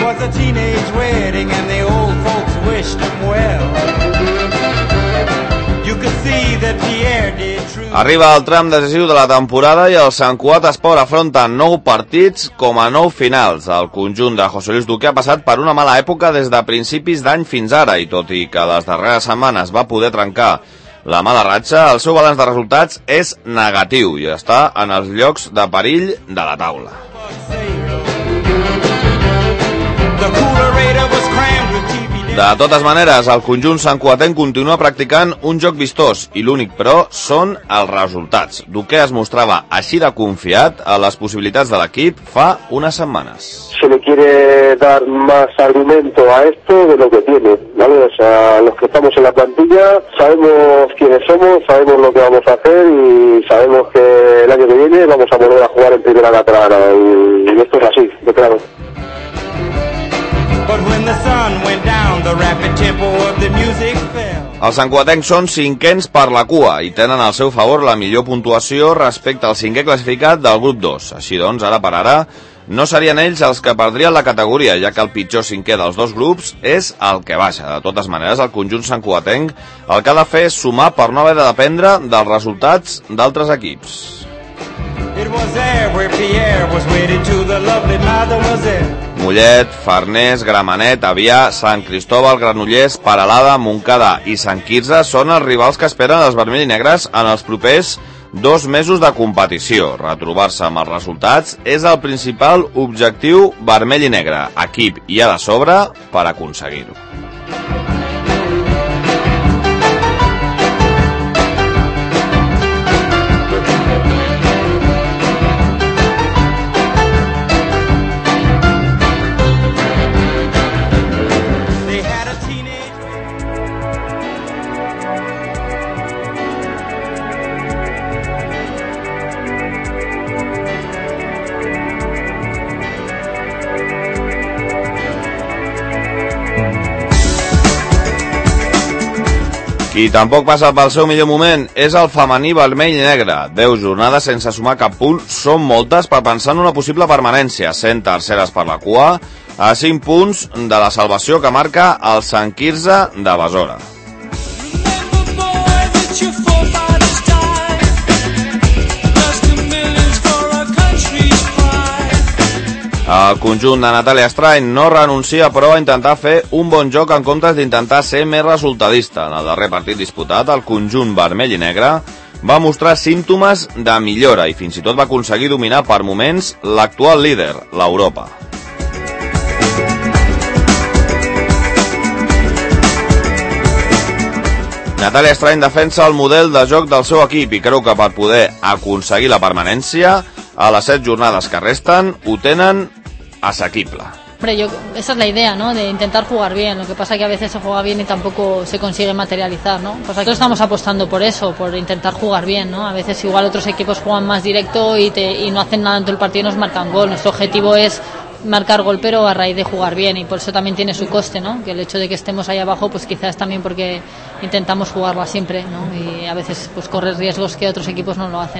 was a teenage wedding and the old folks wished him well. You could see that Pierre did true. Arriba el tram decisiu de la temporada i el Sant Cugat Esport afronta 9 partits com a 9 finals. El conjunt de José Luis Duque ha passat per una mala època des de principis d'any fins ara i tot i que les darreres setmanes va poder trencar la mala ratxa, el seu balanç de resultats és negatiu i està en els llocs de perill de la taula. De totes maneres, el conjunt santcugatenc continua practicant un joc vistós i l'únic, però, són els resultats. Duque es mostrava així de confiat a les possibilitats de l'equip fa unes setmanes. Se le quiere dar más argumento a esto de lo que tiene, ¿vale? O sea, los que estamos en la plantilla sabemos quiénes somos, sabemos lo que vamos a hacer y sabemos que el año que viene vamos a volver a jugar en primera catalana y esto es así, de claro. Els santcugatencs són cinquens per la cua i tenen al seu favor la millor puntuació respecte al cinquè classificat del grup 2. Així doncs, ara per ara, no serien ells els que perdrien la categoria, ja que el pitjor cinquè dels dos grups és el que baixa. De totes maneres, el conjunt santcugatenc el que ha de fer és sumar per no haver de dependre dels resultats d'altres equips. Mollet, Farners, Gramenet, Avià, Sant Cristóbal, Granollers, Peralada, Montcada i Sant Quirze són els rivals que esperen els vermells i negres en els propers 2 mesos de competició. Retrobar-se amb els resultats és el principal objectiu vermell i negre. Equip hi ha de sobre per aconseguir-ho. Qui tampoc passa pel seu millor moment és el femení vermell i negre. 10 jornades sense sumar cap punt són moltes per pensar en una possible permanència, sent terceres per la cua, a 5 punts de la salvació que marca el Sant Quirze de Besora. El conjunt de Natàlia Estrany no renuncia però a intentar fer un bon joc en comptes d'intentar ser més resultadista. En el darrer partit disputat, el conjunt vermell i negre va mostrar símptomes de millora i fins i tot va aconseguir dominar per moments l'actual líder, l'Europa. Natàlia Estrany defensa el model de joc del seu equip i creu que per poder aconseguir la permanència a les 7 jornades que resten ho tenen asequible. Hombre, esa es la idea, ¿no? De intentar jugar bien. Lo que pasa es que a veces se juega bien y tampoco se consigue materializar, ¿no? Pues nosotros estamos apostando por eso, por intentar jugar bien, ¿no? A veces igual otros equipos juegan más directo y no hacen nada en todo el partido y nos marcan gol. Nuestro objetivo es marcar gol, pero a raíz de jugar bien, y por eso también tiene su coste, ¿no? Que el hecho de que estemos ahí abajo, pues quizás también porque intentamos jugarla siempre, ¿no? Y a veces pues corres riesgos que otros equipos no lo hacen.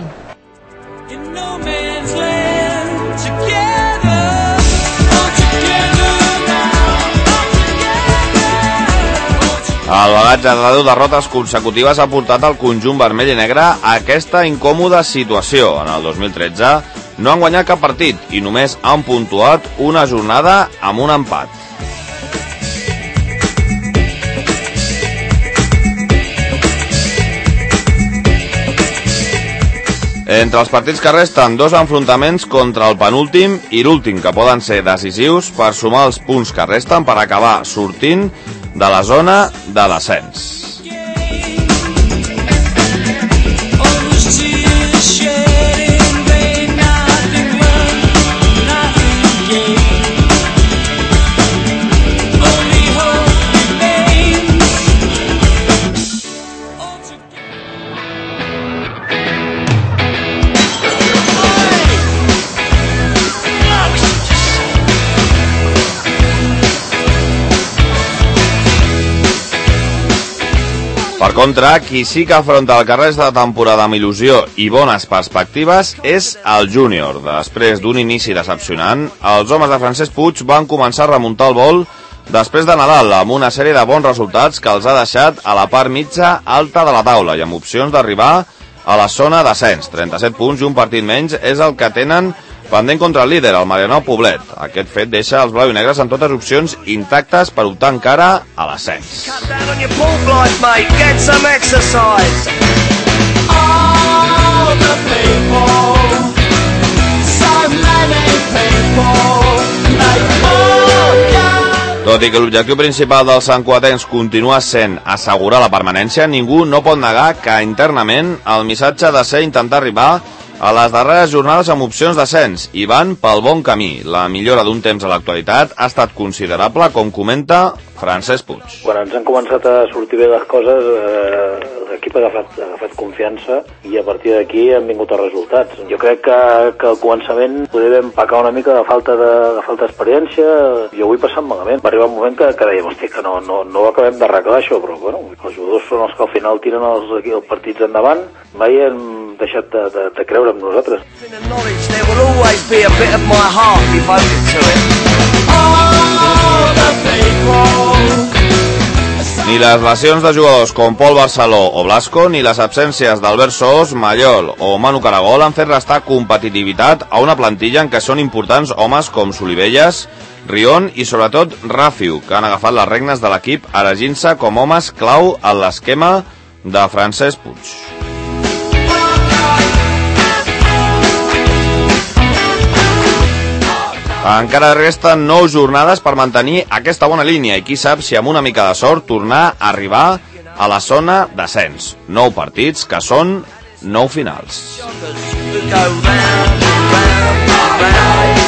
El bagatge de 10 derrotes consecutives ha portat al conjunt vermell i negre a aquesta incòmoda situació. En el 2013 no han guanyat cap partit i només han puntuat una jornada amb un empat. Entre els partits que resten, 2 enfrontaments contra el penúltim i l'últim, que poden ser decisius per sumar els punts que resten per acabar sortint de la zona de descens. Per contra, qui sí que afronta el carrer de temporada amb il·lusió i bones perspectives és el júnior. Després d'un inici decepcionant, els homes de Francesc Puig van començar a remuntar el vol després de Nadal amb una sèrie de bons resultats que els ha deixat a la part mitja alta de la taula i amb opcions d'arribar a la zona d'ascens. 37 punts i un partit menys és el que tenen pendent contra el líder, el Mariano Poblet. Aquest fet deixa els blau i negres amb totes opcions intactes per optar encara a l'ascens. Tot i que l'objectiu principal dels santcugatencs continua sent assegurar la permanència, ningú no pot negar que internament el missatge ha de ser intentar arribar a les darreres jornades amb opcions d'ascens i van pel bon camí. La millora d'un temps a l'actualitat ha estat considerable, com comenta Francesc Puig. Quan ens han començat a sortir bé les coses, l'equip ha agafat confiança i a partir d'aquí han vingut els resultats. Jo crec que al començament podem pecar una mica de falta d'experiència. Jo ho he passat malament. Va arribar un moment que dèiem, hosti, que no ho acabem d'arreglar això, però bueno, els jugadors són els que al final tiren els partits endavant. Mai hem deixat de creure en nosaltres. Ni les lesions de jugadors com Pol Barceló o Blasco, ni les absències d'Albert Soos, Mallol o Manu Caragol han fet restar competitivitat a una plantilla en què són importants homes com Solivelles, Rion i sobretot Ràfiu, que han agafat les regnes de l'equip erigint-se com homes clau en l'esquema de Francesc Puig. Encara resten 9 jornades per mantenir aquesta bona línia i qui sap si amb una mica de sort tornar a arribar a la zona d'ascens. 9 partits que són 9 finals.